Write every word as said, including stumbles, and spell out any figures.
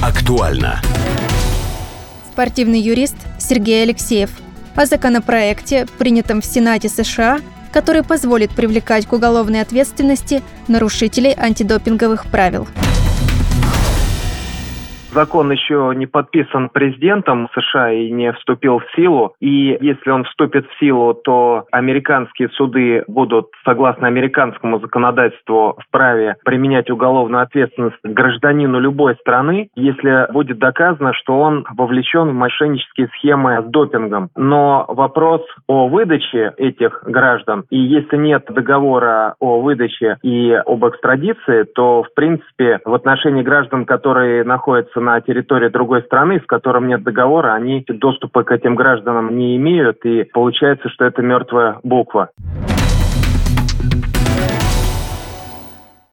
Актуально. Спортивный юрист Сергей Алексеев о законопроекте, принятом в Сенате США, который позволит привлекать к уголовной ответственности нарушителей антидопинговых правил. Закон еще не подписан президентом США и не вступил в силу. И если он вступит в силу, то американские суды будут, согласно американскому законодательству, вправе применять уголовную ответственность к гражданину любой страны, если будет доказано, что он вовлечен в мошеннические схемы с допингом. Но вопрос о выдаче этих граждан, и если нет договора о выдаче и об экстрадиции, то, в принципе, в отношении граждан, которые находятся на территории другой страны, с которым нет договора, они доступа к этим гражданам не имеют, и получается, что это мертвая буква.